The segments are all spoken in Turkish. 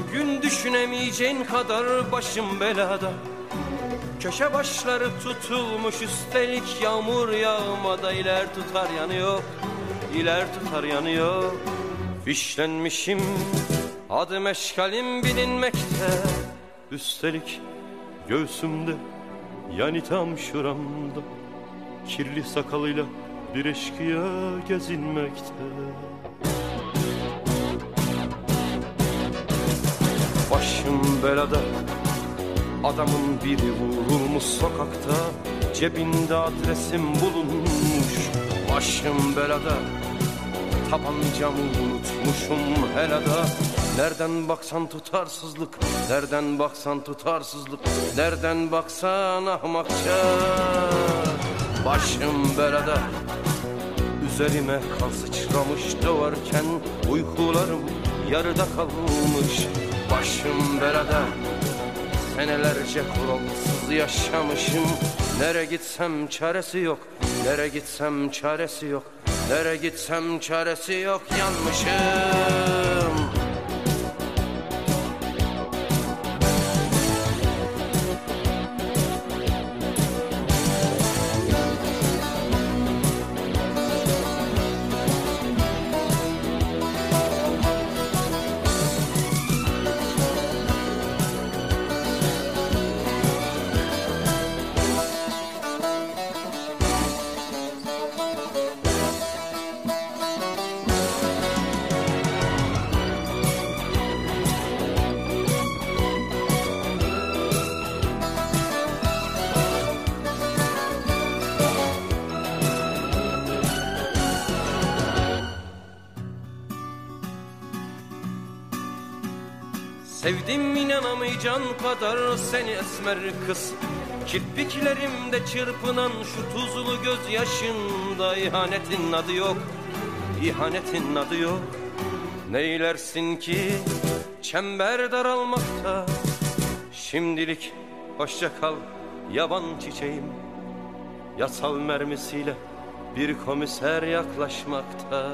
Bugün düşünemeyeceğin kadar başım belada. Köşe başları tutulmuş, üstelik yağmur yağmada. İler tutar yanıyor, iler tutar yanıyor. Fişlenmişim, adım eşkalim bilinmekte. Üstelik göğsümde, yani tam şuramda, kirli sakalıyla bir eşkıya gezinmekte. Başım belada, adamın biri vurulmuş sokakta. Cebinde adresim bulunmuş. Başım belada, tabancamı unutmuşum helada. Nereden baksan tutarsızlık, nereden baksan tutarsızlık, nereden baksan ahmakça. Başım belada, üzerime kan sıçramış doğarken uykularım yarıda kalmış. Başım belada, senelerce kuralsız yaşamışım. Nere gitsem çaresi yok, nere gitsem çaresi yok, nere gitsem çaresi yok, yanmışım. Sevdim inanamayacağın kadar seni esmer kız. Kirpiklerimde çırpınan şu tuzlu gözyaşında. İhanetin adı yok, ihanetin adı yok. Neylersin ki çember daralmakta. Şimdilik hoşça kal yaban çiçeğim. Yasal mermisiyle bir komiser yaklaşmakta.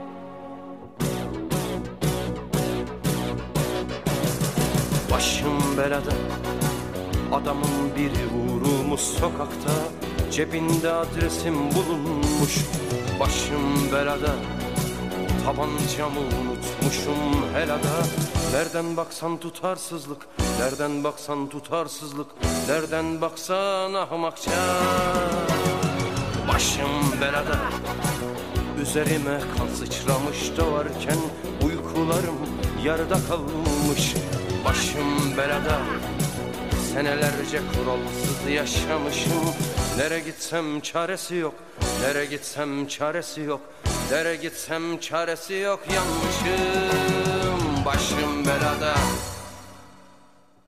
Başım belada, adamın biri vurulmuş sokakta. Cebinde adresim bulunmuş. Başım belada, tabancamı unutmuşum helada. Nereden baksan tutarsızlık, nereden baksan tutarsızlık, nereden baksan ahmakça. Başım belada, üzerime kan sıçramış doğarken uykularım yarıda kalmış. Başım belada, senelerce kuralsız yaşamışım. Nere gitsem çaresi yok, nere gitsem çaresi yok, nere gitsem çaresi yok, yanmışım. Başım belada.